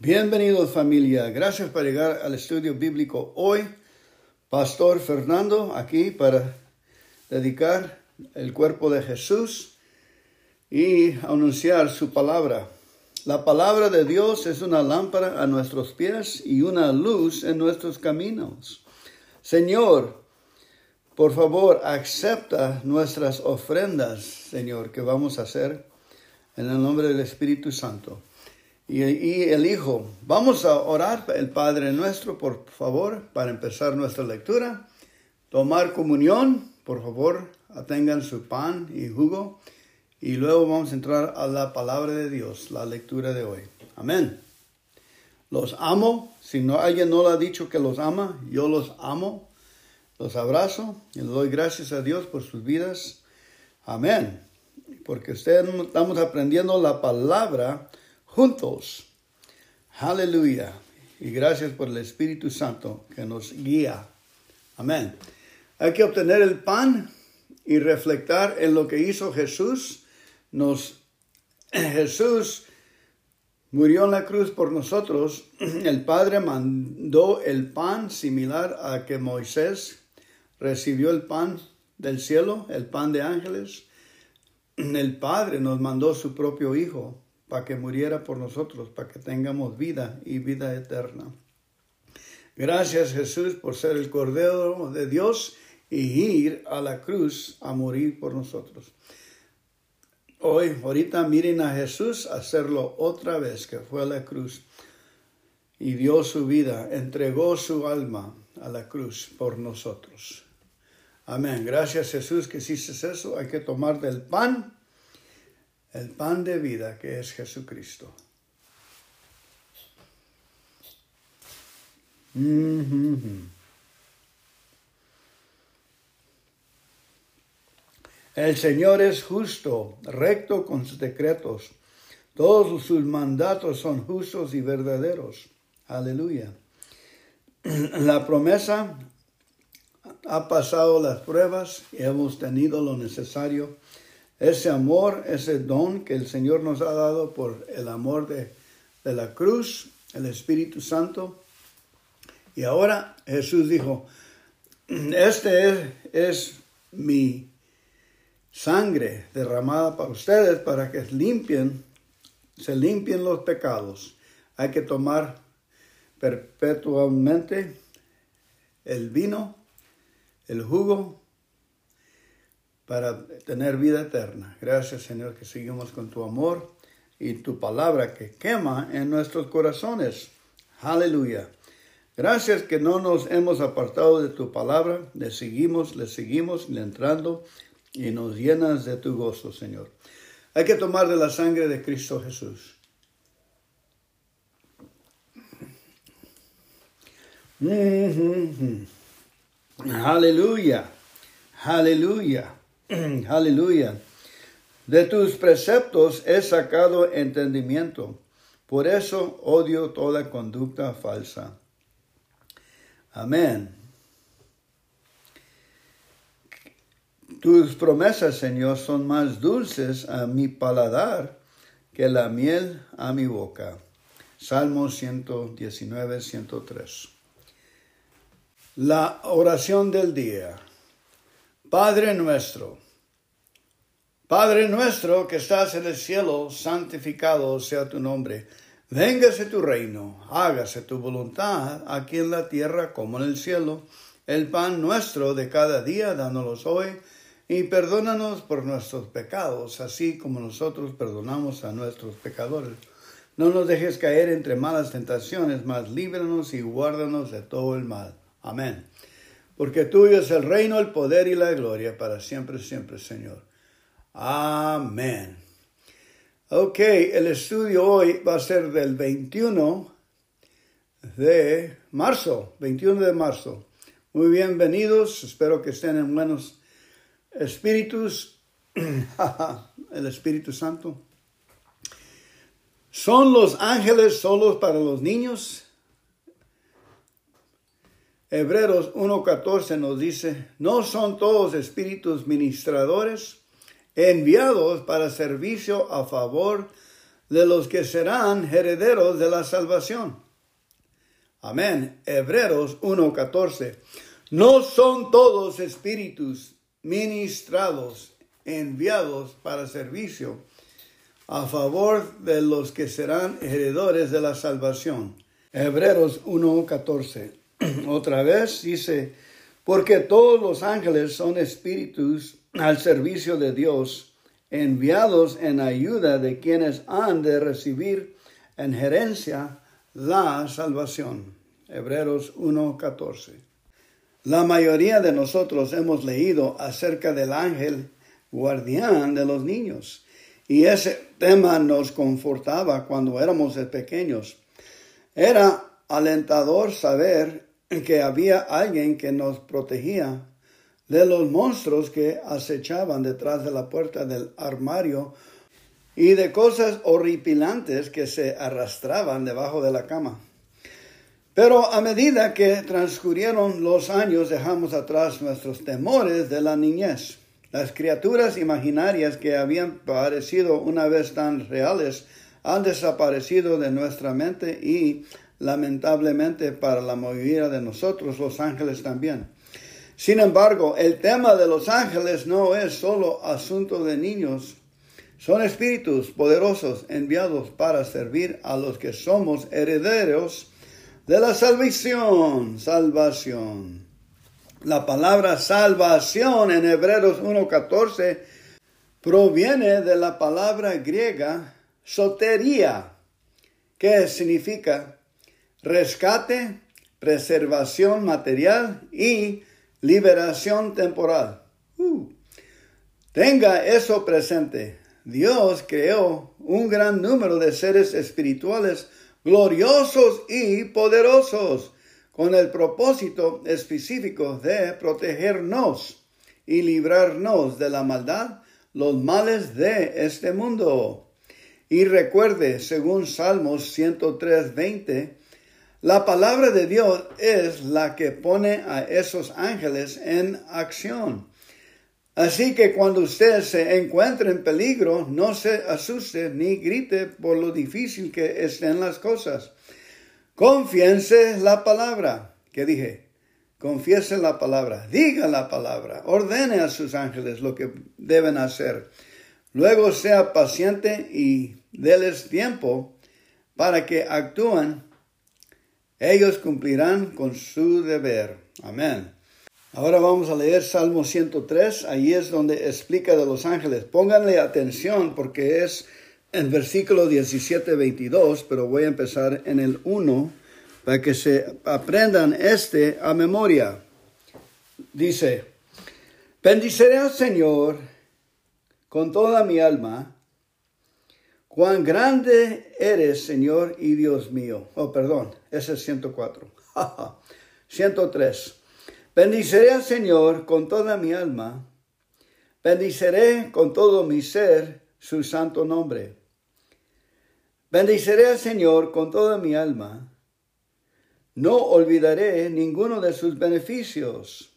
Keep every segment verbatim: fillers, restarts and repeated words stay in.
Bienvenidos familia, gracias por llegar al estudio bíblico hoy. Pastor Fernando aquí para dedicar el cuerpo de Jesús y anunciar su palabra. La palabra de Dios es una lámpara a nuestros pies y una luz en nuestros caminos. Señor, por favor, acepta nuestras ofrendas, Señor, que vamos a hacer en el nombre del Espíritu Santo. Y, y el Hijo. Vamos a orar el Padre nuestro, por favor, para empezar nuestra lectura. Tomar comunión, por favor, tengan su pan y jugo. Y luego vamos a entrar a la palabra de Dios, la lectura de hoy. Amén. Los amo. Si no, alguien no lo ha dicho que los ama, yo los amo. Los abrazo y les doy gracias a Dios por sus vidas. Amén. Porque ustedes estamos aprendiendo la palabra juntos. Aleluya. Y gracias por el Espíritu Santo que nos guía. Amén. Hay que obtener el pan y reflectar en lo que hizo Jesús. Nos, Jesús murió en la cruz por nosotros. El Padre mandó el pan similar a que Moisés recibió el pan del cielo, el pan de ángeles. El Padre nos mandó su propio Hijo para que muriera por nosotros, para que tengamos vida y vida eterna. Gracias, Jesús, por ser el Cordero de Dios y ir a la cruz a morir por nosotros. Hoy, ahorita miren a Jesús hacerlo otra vez, que fue a la cruz y dio su vida, entregó su alma a la cruz por nosotros. Amén. Gracias, Jesús, que hiciste eso. Hay que tomar del pan, el pan de vida que es Jesucristo. Mm-hmm. El Señor es justo, recto con sus decretos. Todos sus mandatos son justos y verdaderos. Aleluya. La promesa ha pasado las pruebas y hemos tenido lo necesario. Ese amor, ese don que el Señor nos ha dado por el amor de, de la cruz, el Espíritu Santo. Y ahora Jesús dijo, este es, es mi sangre derramada para ustedes, para que limpien, se limpien los pecados. Hay que tomar perpetuamente el vino, el jugo, para tener vida eterna. Gracias, Señor, que seguimos con tu amor y tu palabra que quema en nuestros corazones. Aleluya. Gracias que no nos hemos apartado de tu palabra. Le seguimos, le seguimos, le entrando y nos llenas de tu gozo, Señor. Hay que tomar de la sangre de Cristo Jesús. Mm-hmm. Aleluya. Aleluya. Aleluya. De tus preceptos he sacado entendimiento. Por eso odio toda conducta falsa. Amén. Tus promesas, Señor, son más dulces a mi paladar que la miel a mi boca. Salmo ciento diecinueve, ciento tres. La oración del día. Padre nuestro, Padre nuestro que estás en el cielo, santificado sea tu nombre. Véngase tu reino, hágase tu voluntad, aquí en la tierra como en el cielo. El pan nuestro de cada día, dánoslo hoy, y perdónanos por nuestros pecados, así como nosotros perdonamos a nuestros pecadores. No nos dejes caer entre malas tentaciones, mas líbranos y guárdanos de todo el mal. Amén. Porque tuyo es el reino, el poder y la gloria para siempre, siempre, Señor. Amén. Ok, el estudio hoy va a ser del veintiuno de marzo. veintiuno de marzo. Muy bienvenidos. Espero que estén en buenos espíritus. El Espíritu Santo. ¿Son los ángeles solos para los niños? Hebreos uno catorce nos dice, ¿no son todos espíritus ministradores enviados para servicio a favor de los que serán herederos de la salvación. Amén. Hebreos uno catorce. No son todos espíritus ministrados, enviados para servicio a favor de los que serán heredores de la salvación. Hebreos uno catorce. Otra vez dice, porque todos los ángeles son espíritus al servicio de Dios, enviados en ayuda de quienes han de recibir en herencia la salvación. Hebreos uno catorce. La mayoría de nosotros hemos leído acerca del ángel guardián de los niños, y ese tema nos confortaba cuando éramos pequeños. Era alentador saber que había alguien que nos protegía de los monstruos que acechaban detrás de la puerta del armario y de cosas horripilantes que se arrastraban debajo de la cama. Pero a medida que transcurrieron los años, dejamos atrás nuestros temores de la niñez. Las criaturas imaginarias que habían parecido una vez tan reales han desaparecido de nuestra mente y, lamentablemente para la mayoría de nosotros, los ángeles también. Sin embargo, el tema de los ángeles no es solo asunto de niños. Son espíritus poderosos enviados para servir a los que somos herederos de la salvación, salvación. La palabra salvación en Hebreos uno catorce proviene de la palabra griega sotería, que significa rescate, preservación material y liberación temporal. Uh. Tenga eso presente. Dios creó un gran número de seres espirituales gloriosos y poderosos, con el propósito específico de protegernos y librarnos de la maldad, los males de este mundo. Y recuerde, según Salmos ciento tres, veinte, la palabra de Dios es la que pone a esos ángeles en acción. Así que cuando usted se encuentre en peligro, no se asuste ni grite por lo difícil que estén las cosas. Confiese la palabra. ¿Qué dije? Confiese la palabra. Diga la palabra. Ordene a sus ángeles lo que deben hacer. Luego sea paciente y déles tiempo para que actúen. Ellos cumplirán con su deber. Amén. Ahora vamos a leer Salmo ciento tres. Ahí es donde explica de los ángeles. Pónganle atención porque es en versículo diecisiete, veintidós, pero voy a empezar en el uno para que se aprendan este a memoria. Dice, bendiciré al Señor con toda mi alma. Cuán grande eres, Señor y Dios mío. Oh, perdón, ese es ciento cuatro. ciento tres. Bendiciré al Señor con toda mi alma. Bendiciré con todo mi ser su santo nombre. Bendiciré al Señor con toda mi alma. No olvidaré ninguno de sus beneficios.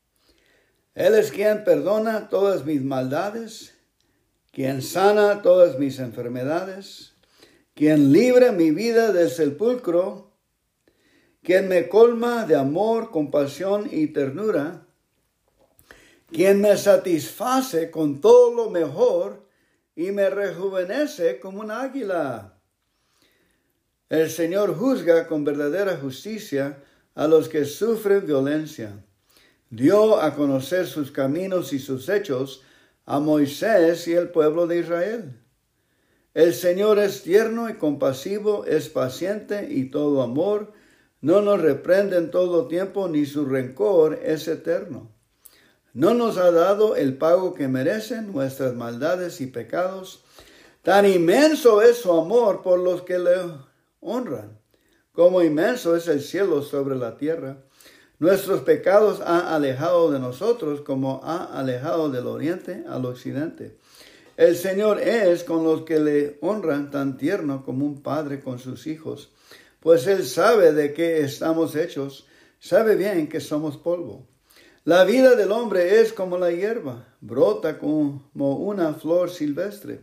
Él es quien perdona todas mis maldades, quien sana todas mis enfermedades, quien libra mi vida del sepulcro, quien me colma de amor, compasión y ternura, quien me satisface con todo lo mejor y me rejuvenece como un águila. El Señor juzga con verdadera justicia a los que sufren violencia. Dio a conocer sus caminos y sus hechos a Moisés y el pueblo de Israel. El Señor es tierno y compasivo, es paciente y todo amor, no nos reprende en todo tiempo, ni su rencor es eterno. No nos ha dado el pago que merecen nuestras maldades y pecados. Tan inmenso es su amor por los que le honran, como inmenso es el cielo sobre la tierra. Nuestros pecados ha alejado de nosotros, como ha alejado del oriente al occidente. El Señor es con los que le honran tan tierno como un padre con sus hijos, pues Él sabe de qué estamos hechos, sabe bien que somos polvo. La vida del hombre es como la hierba, brota como una flor silvestre,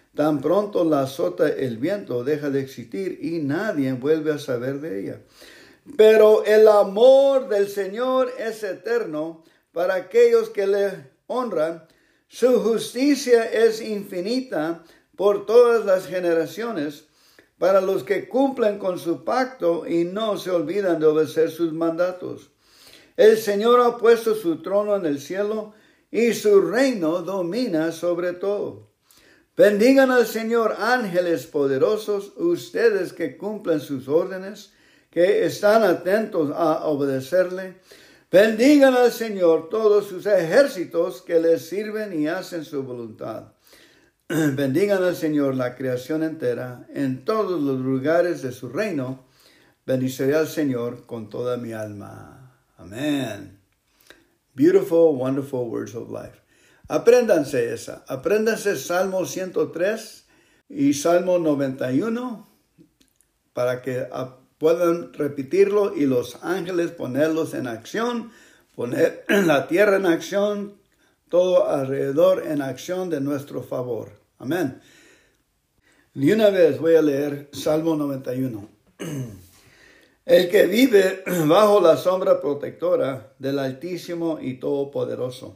Tan pronto la azota el viento, deja de existir y nadie vuelve a saber de ella. Pero el amor del Señor es eterno para aquellos que le honran. Su justicia es infinita por todas las generaciones, para los que cumplen con su pacto y no se olvidan de obedecer sus mandatos. El Señor ha puesto su trono en el cielo y su reino domina sobre todo. Bendigan al Señor, ángeles poderosos, ustedes que cumplen sus órdenes, que están atentos a obedecerle. Bendigan al Señor todos sus ejércitos que le sirven y hacen su voluntad. Bendigan al Señor la creación entera en todos los lugares de su reino. Bendiciré al Señor con toda mi alma. Amén. Beautiful, wonderful words of life. Apréndanse esa. Apréndanse Salmo ciento tres y Salmo noventa y uno para que puedan repetirlo y los ángeles ponerlos en acción, poner la tierra en acción, todo alrededor en acción de nuestro favor. Amén. Y una vez voy a leer Salmo noventa y uno. El que vive bajo la sombra protectora del Altísimo y Todopoderoso.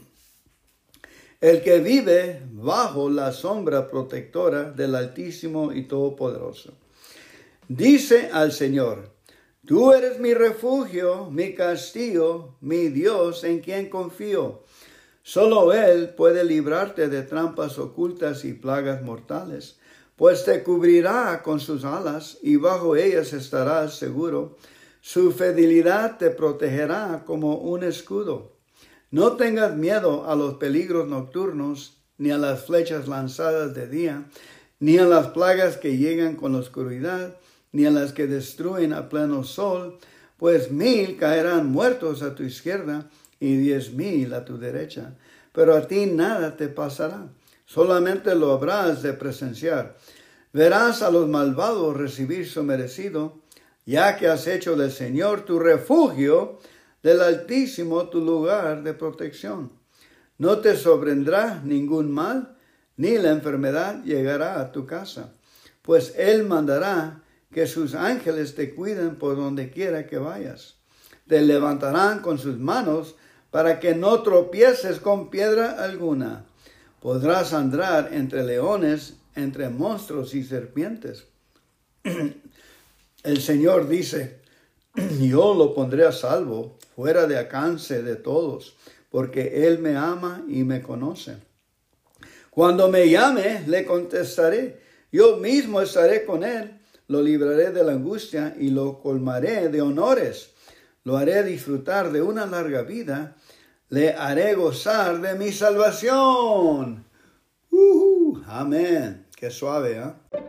El que vive bajo la sombra protectora del Altísimo y Todopoderoso. Dice al Señor, tú eres mi refugio, mi castillo, mi Dios en quien confío. Solo Él puede librarte de trampas ocultas y plagas mortales, pues te cubrirá con sus alas y bajo ellas estarás seguro. Su fidelidad te protegerá como un escudo. No tengas miedo a los peligros nocturnos, ni a las flechas lanzadas de día, ni a las plagas que llegan con la oscuridad, ni a las que destruyen a pleno sol, pues mil caerán muertos a tu izquierda y diez mil a tu derecha, pero a ti nada te pasará, solamente lo habrás de presenciar. Verás a los malvados recibir su merecido, ya que has hecho del Señor tu refugio, del Altísimo tu lugar de protección. No te sobrevendrá ningún mal, ni la enfermedad llegará a tu casa, pues Él mandará que sus ángeles te cuiden por donde quiera que vayas. Te levantarán con sus manos para que no tropieces con piedra alguna. Podrás andar entre leones, entre monstruos y serpientes. El Señor dice, yo lo pondré a salvo, fuera de alcance de todos, porque Él me ama y me conoce. Cuando me llame, le contestaré. Yo mismo estaré con Él. Lo libraré de la angustia y lo colmaré de honores. Lo haré disfrutar de una larga vida. Le haré gozar de mi salvación. Uh-huh. Amén. Qué suave, ¿eh?